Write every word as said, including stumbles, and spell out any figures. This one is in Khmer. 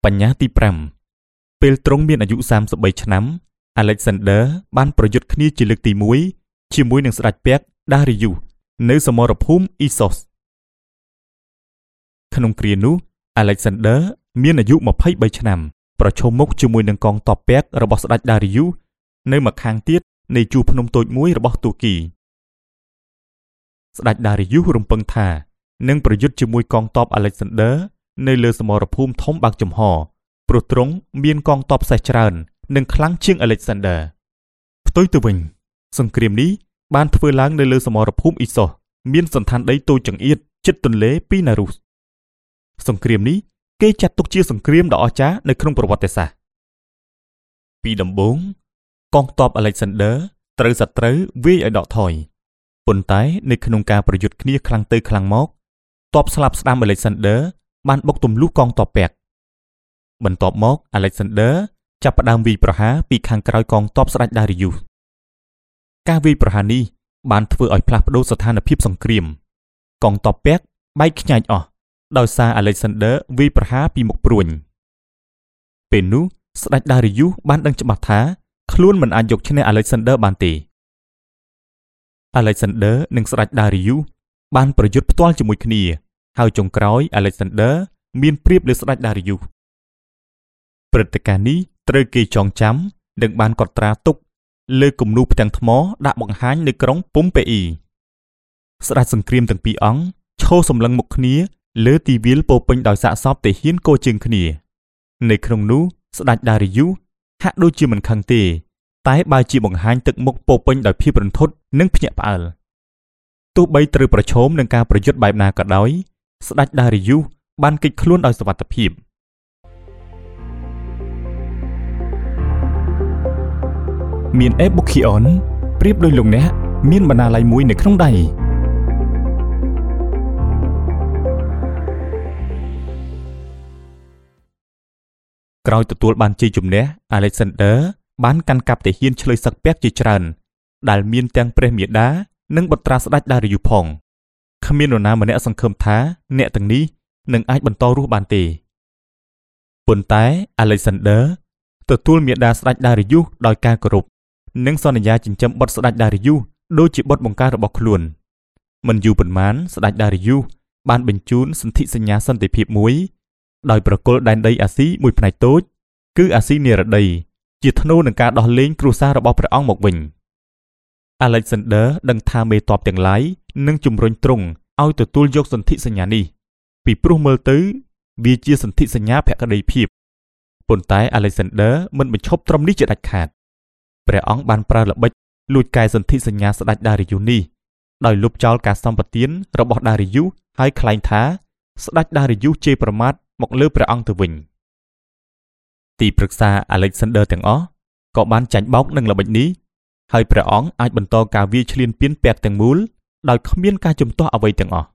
បញ្ញាទីប្រាំពេលទ្រង់មានអាយុសាមសិបបីឆ្នាំ Alexander បានប្រយុទ្ធគ្នាជាលើកទីមួយជាមួយនឹងស្ដេចពាក់ Darius នៅសមរភូមិ Issos ក្នុងគ្រានោះ Alexander មានអាយុម្ភៃបីឆ្នាំប្រឈមមុខជាមួយនឹងកងទ័ពពាក់របស់ស្ដេច Darius នៅម្ខាងទៀតនៃជួរភ្នំតូចមួយរបស់ទួរគីស្ដេច Darius រំពឹងថានឹងប្រយុទ្ធជាមួយកងទ័ព Alexander នៅលើសមរភូមិធំបើកចំហព្រោះទ្រង់មានកងទ័ពសេះច្រើននិងខ្លាំងជាង Alexander ផ្ទុយទៅវិញសង្គ្រាមនេះបានធ្វើឡើងនៅលើសមរភូមិ Issos មានសណ្ឋានដីតូចចង្អៀតជិតទន្លេពីណារុសសង្គ្រាមនេះគេចាត់ទុកជាសង្គ្រាមដ៏អស្ចារ្យនៅក្នុងប្រវត្តិសាស្ត្រពីដំបូងកងទ័ព Alexander ត្រូវសត្រូវវាយឲ្យដកថយប៉ុន្តែនៅក្នុងការប្រយុទ្ធគ្នាខ្លាំងទៅខ្លាំងមកទ័ពស្លាប់ស្ដាំ Alexander បានបុកទម្លុះកងទ័ពពាក់បន្ទាប់មក Alexander ចាប់ផ្ដើមវាយប្រហារពីខាងក្រោយកងទ័ពស្ដេច Darius ការវាយប្រហារនេះបានធ្វើឲ្យផ្លាស់ប្ដូរស្ថានភាពសង្គ្រាមកងទ័ពពាក់បែកខ្ញាច់អស់ដោយសារ Alexander វាយប្រហារពីមុខព្រួញពេលនោះស្ដេច Darius បានដឹងច្បាស់ថាខ្លួនមិនអាចយកឈ្នះ Alexander បានទេ Alexander និងស្ដេច Darius បានប្រយុទ្ធផ្ទាល់ជាមួយគ្នាហើយចុងក្រោយ Alexander មានព្រៀបលើស្ដេច Darius ព្រឹត្តិការណ៍នេះត្រូវគេចងចាំនិងបានកត់ត្រាទុកលើគំនូរផ្ទាំងថ្មដាក់បង្ហាញនៅក្រុងពុំពេអ៊ីស្ដេចសង្គ្រាមទាំងពីរអង្គឈរសម្លឹងមុខគ្នាលើទីវាលពោពេញដោយសាកសពទាហានកោជើងគ្នានៅក្នុងនោះស្ដេច Darius ហាក់ដូចជាមិនខឹងទេតែបើជាបង្ហាញទឹកមុខពោពេញដោយភាពរន្ធត់និងភ្ញាក់ផ្អើលទោះបីត្រូវប្រឈមនឹងការប្រយុទ្ធបែបណាក៏ដោយស្ដេច Darius បានគេចខ្លួនដោយសុវត្ថិភាពមានអេបុខីអនប្រៀបដោយលោកអ្នកមានបណ្ណាល័យមួយនៅក្នុងដៃក្រោយទទួលបានជ័យជំនះ Alexander បានកាន់កាប់ទាហានឆ្លើយសឹកពាក់ជាច្រើនដែលមានទាំងព្រះមាតានិងបុត្រាស្ដេច Darius ផងគ្មាននរណាម្នាក់សង្ឃឹមថាអ្នកទាំងនេះនឹងអាចបន្តរស់បានទេប៉ុន្តែ Alexander ទទួលមាតាស្ដេច Darius ដោយការគោរពនិងសន្យាចិញ្ចឹមបុត្រស្ដេច Darius ដូចជាបុត្របង្ការរបស់ខ្លួនមិនយូរប៉ុន្មានស្ដេច Darius បានបញ្ជូនសន្ធិសញ្ញាសន្តិភាពមួយដោយប្រគល់ដែនដីអាស៊ីមួយផ្នែកតូចគឺអាស៊ីនិរតីជាថ្នូរនឹងការដោះលែងគ្រួសាររបស់ព្រះអង្គមកវិញ Alexander ដឹងថាមេទ័ពទាំងឡាយនឹងជំរុញទ្រង់ឲ្យទទួលយកសន្ធិសញ្ញានេះពីព្រោះមើលទៅវាជាសន្ធិសញ្ញាភក្តីភាពប៉ុន្តែ Alexander មិនបញ្ឈប់ត្រឹមនេះជាដាច់ខាតព្រះអង្គបានប្រើល្បិចលួចកែសន្ធិសញ្ញាស្ដេច Darius នេះដោយលុបចោលការសម្បទានរបស់ Darius ហើយក្លែងថាស្ដេច Darius ជេរប្រមាថមកលើព្រះអង្គទៅវិញទីប្រឹក្សា Alexander ទាំងអស់ក៏បានចាញ់បោកនឹងល្បិចនេះហើយព្រះអង្គអាចបន្តការវាយឈ្លានពានពាក់ទាំងមូលដោយគ្មានការជំទាស់អ្វីទាំងអស់